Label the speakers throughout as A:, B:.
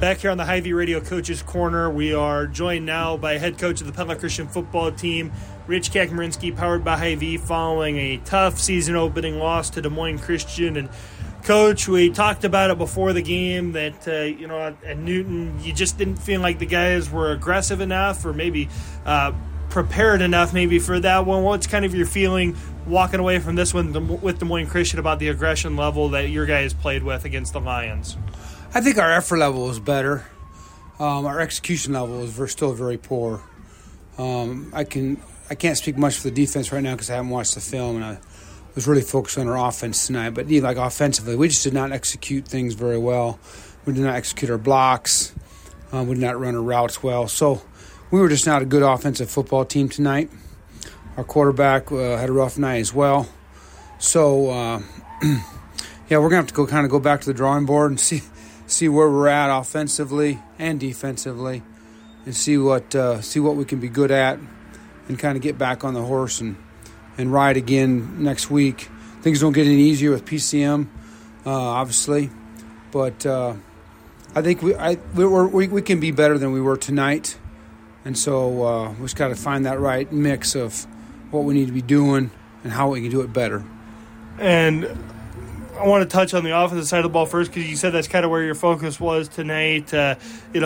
A: Back here on the Hy-Vee Radio Coaches Corner, we are joined now by head coach of the Pella Christian football team, Rich Kachmerinsky, powered by Hy-Vee, following a tough season-opening loss to Des Moines Christian. And, Coach, we talked about it before the game that, at Newton, you just didn't feel like the guys were aggressive enough or maybe prepared enough maybe for that one. What's kind of your feeling walking away from this one with Des Moines Christian about the aggression level that your guys played with against the Lions?
B: I think our effort level was better. Our execution level is still very poor. I can't speak much for the defense right now because I haven't watched the film, and I was really focused on our offense tonight. But like offensively, we just did not execute things very well. We did not execute our blocks. We did not run our routes well. So we were just not a good offensive football team tonight. Our quarterback had a rough night as well. So we're gonna have to go back to the drawing board and see where we're at offensively and defensively, and see what we can be good at, and kind of get back on the horse and ride again next week. Things don't get any easier with PCM, obviously, but I think we can be better than we were tonight, and so we just got to find that right mix of what we need to be doing and how we can do it better.
A: And I want to touch on the offensive side of the ball first because you said that's kind of where your focus was tonight. That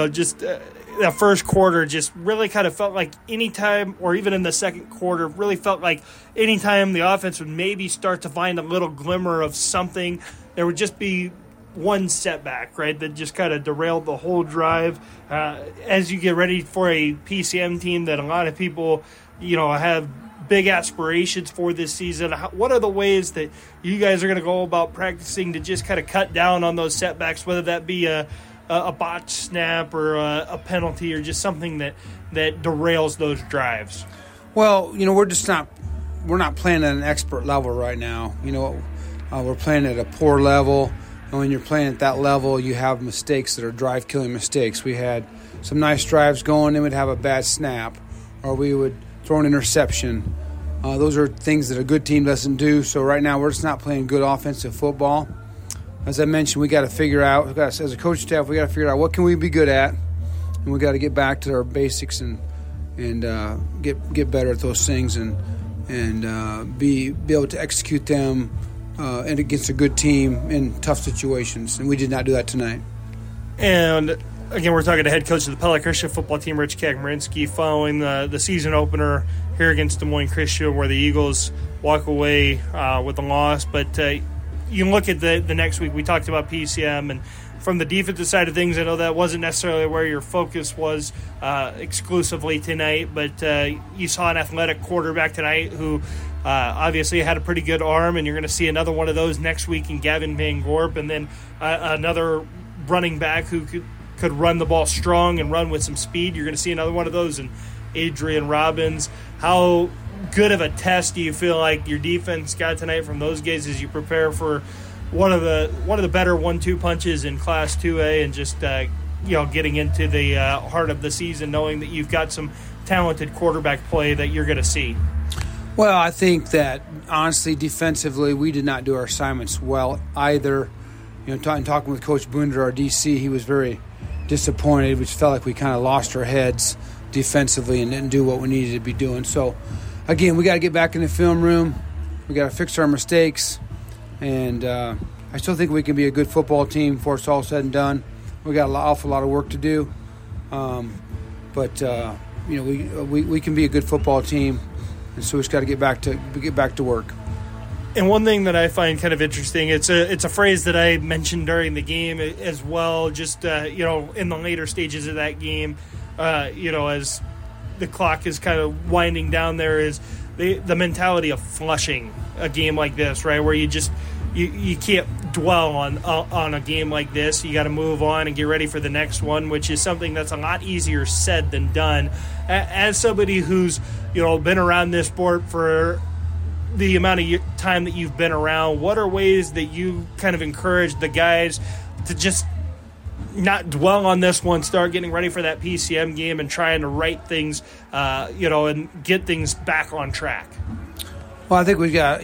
A: first quarter just really kind of felt like any time, or even in the second quarter, really felt like any time the offense would maybe start to find a little glimmer of something, there would just be one setback, right, that just kind of derailed the whole drive. As you get ready for a PCM team that a lot of people, have big aspirations for this season, what are the ways that you guys are going to go about practicing to just kind of cut down on those setbacks, whether that be a botched snap or a penalty or just something that derails those drives?
B: Well, we're not playing at an expert level right now. We're playing at a poor level, and when you're playing at that level, you have mistakes that are drive-killing mistakes. We had some nice drives going, then we'd have a bad snap, or we would throw an interception. Those are things that a good team doesn't do. So right now we're just not playing good offensive football. As I mentioned, we got to figure out, as a coach staff, we got to figure out what can we be good at, and we got to get back to our basics and get better at those things and be able to execute them and against a good team in tough situations. And we did not do that tonight.
A: And again, we're talking to head coach of the Pella Christian football team, Rich Kachmerinsky, following the season opener here against Des Moines Christian, where the Eagles walk away with a loss. But you look at the next week, we talked about PCM, and from the defensive side of things, I know that wasn't necessarily where your focus was exclusively tonight, but you saw an athletic quarterback tonight who obviously had a pretty good arm, and you're going to see another one of those next week in Gavin Van Gorp, and then another running back who could run the ball strong and run with some speed. You're going to see another one of those in Adrian Robbins. How good of a test do you feel like your defense got tonight from those guys as you prepare for one of the better 1-2 punches in Class 2A, and just getting into the heart of the season, knowing that you've got some talented quarterback play that you're going to see?
B: Well, I think that honestly, defensively, we did not do our assignments well either. Talking with Coach Boonder, our DC, he was very disappointed. We felt like we kind of lost our heads defensively and didn't do what we needed to be doing. So, again, we got to get back in the film room. We got to fix our mistakes. And I still think we can be a good football team before it's all said and done. We got an awful lot of work to do. But we can be a good football team. And so we just got to get back to work.
A: And one thing that I find kind of interesting, it's a phrase that I mentioned during the game as well, just, in the later stages of that game, as the clock is kind of winding down there, is the mentality of flushing a game like this, right, where you just you can't dwell on a game like this. You got to move on and get ready for the next one, which is something that's a lot easier said than done. As somebody who's, been around this sport for the amount of time that you've been around, what are ways that you kind of encourage the guys to just not dwell on this one, start getting ready for that PCM game and trying to right things, and get things back on track?
B: Well, I think we've got,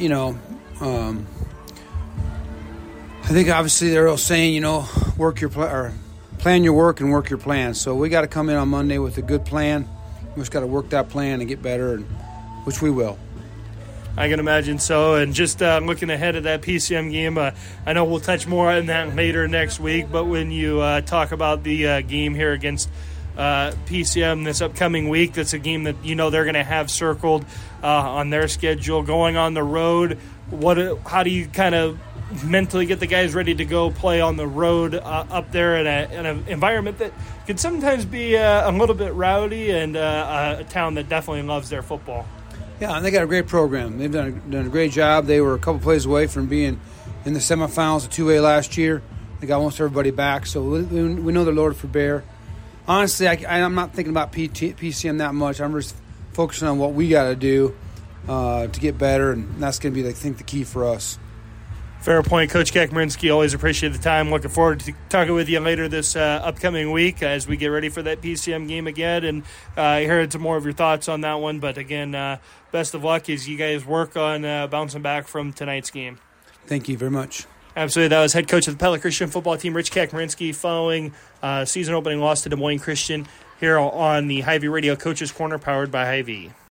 B: I think obviously they're all saying, work your plan your work and work your plan. So we got to come in on Monday with a good plan. We just got to work that plan and get better, which we will.
A: I can imagine so. And just looking ahead at that PCM game, I know we'll touch more on that later next week, but when you talk about the game here against PCM this upcoming week, that's a game that they're going to have circled on their schedule. Going on the road, how do you kind of mentally get the guys ready to go play on the road up there in an environment that can sometimes be a little bit rowdy and a town that definitely loves their football?
B: Yeah, and they got a great program. They've done a great job. They were a couple plays away from being in the semifinals of 2A last year. They got almost everybody back, so we know they're loaded for bear. Honestly, I'm not thinking about PCM that much. I'm just focusing on what we got to do to get better, and that's going to be, I think, the key for us.
A: Fair point. Coach Kachmerinsky, always appreciate the time. Looking forward to talking with you later this upcoming week as we get ready for that PCM game again. And hearing some more of your thoughts on that one. But again, best of luck as you guys work on bouncing back from tonight's game.
B: Thank you very much.
A: Absolutely. That was head coach of the Pella Christian football team, Rich Kachmerinsky, following season opening loss to Des Moines Christian here on the Hy-Vee Radio Coaches Corner, powered by Hy-Vee.